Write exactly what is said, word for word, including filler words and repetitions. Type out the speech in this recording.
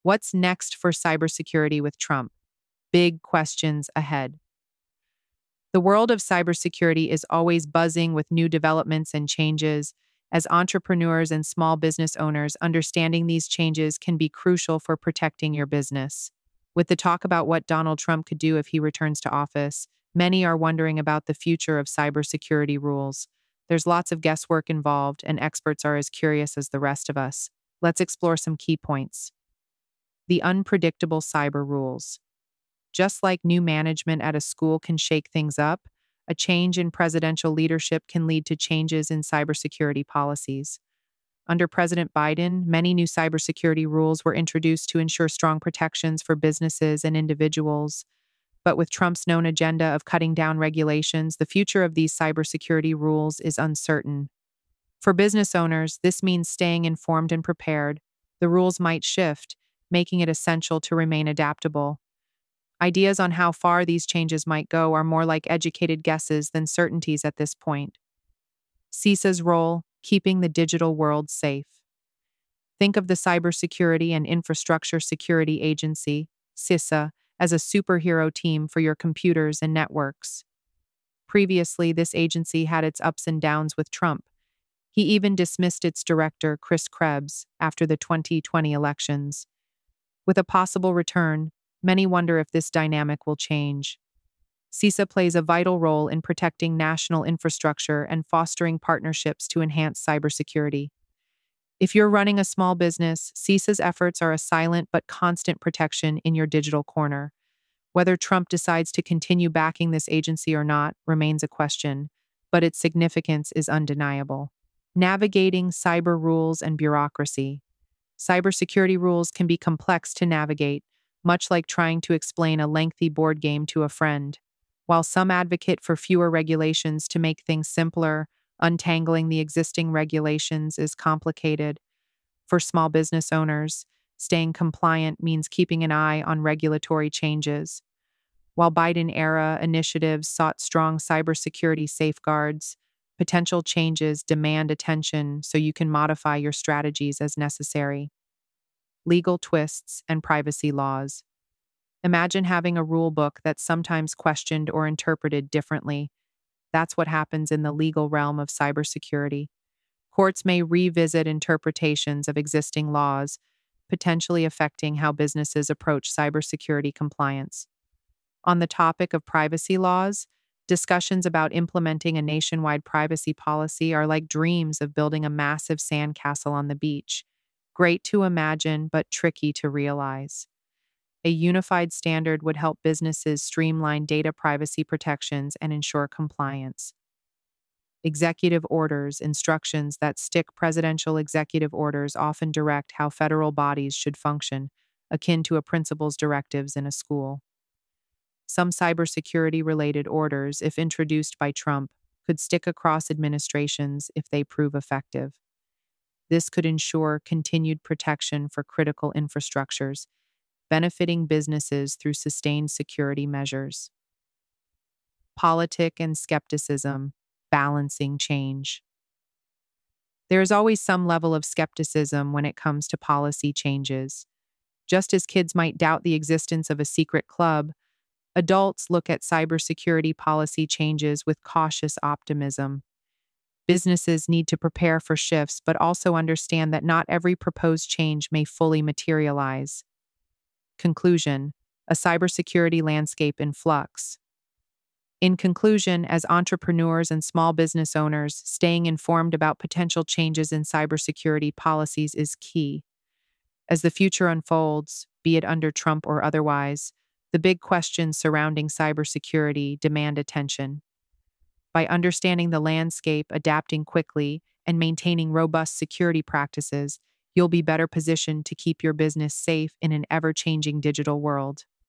What's next for cybersecurity with Trump? Big questions ahead. The world of cybersecurity is always buzzing with new developments and changes. As entrepreneurs and small business owners, understanding these changes can be crucial for protecting your business. With the talk about what Donald Trump could do if he returns to office, many are wondering about the future of cybersecurity rules. There's lots of guesswork involved, and experts are as curious as the rest of us. Let's explore some key points. The unpredictable cyber rules. Just like new management at a school can shake things up, a change in presidential leadership can lead to changes in cybersecurity policies. Under President Biden, many new cybersecurity rules were introduced to ensure strong protections for businesses and individuals. But with Trump's known agenda of cutting down regulations, the future of these cybersecurity rules is uncertain. For business owners, this means staying informed and prepared. The rules might shift, making it essential to remain adaptable. Ideas on how far these changes might go are more like educated guesses than certainties at this point. CISA's role: keeping the digital world safe. Think of the Cybersecurity and Infrastructure Security Agency, CISA, as a superhero team for your computers and networks. Previously, this agency had its ups and downs with Trump. He even dismissed its director, Chris Krebs, after the twenty twenty elections. With a possible return, many wonder if this dynamic will change. CISA plays a vital role in protecting national infrastructure and fostering partnerships to enhance cybersecurity. If you're running a small business, CISA's efforts are a silent but constant protection in your digital corner. Whether Trump decides to continue backing this agency or not remains a question, but its significance is undeniable. Navigating cyber rules and bureaucracy. Cybersecurity rules can be complex to navigate, much like trying to explain a lengthy board game to a friend. While some advocate for fewer regulations to make things simpler, untangling the existing regulations is complicated. For small business owners, staying compliant means keeping an eye on regulatory changes. While Biden-era initiatives sought strong cybersecurity safeguards, potential changes demand attention so you can modify your strategies as necessary. Legal twists and privacy laws. Imagine having a rule book that's sometimes questioned or interpreted differently. That's what happens in the legal realm of cybersecurity. Courts may revisit interpretations of existing laws, potentially affecting how businesses approach cybersecurity compliance. On the topic of privacy laws, discussions about implementing a nationwide privacy policy are like dreams of building a massive sandcastle on the beach. Great to imagine, but tricky to realize. A unified standard would help businesses streamline data privacy protections and ensure compliance. Executive orders, instructions that stick. Presidential executive orders often direct how federal bodies should function, akin to a principal's directives in a school. Some cybersecurity-related orders, if introduced by Trump, could stick across administrations if they prove effective. This could ensure continued protection for critical infrastructures, benefiting businesses through sustained security measures. Politic and skepticism, balancing change. There is always some level of skepticism when it comes to policy changes. Just as kids might doubt the existence of a secret club, adults look at cybersecurity policy changes with cautious optimism. Businesses need to prepare for shifts, but also understand that not every proposed change may fully materialize. Conclusion: a cybersecurity landscape in flux. In conclusion, as entrepreneurs and small business owners, staying informed about potential changes in cybersecurity policies is key. As the future unfolds, be it under Trump or otherwise, the big questions surrounding cybersecurity demand attention. By understanding the landscape, adapting quickly, and maintaining robust security practices, you'll be better positioned to keep your business safe in an ever-changing digital world.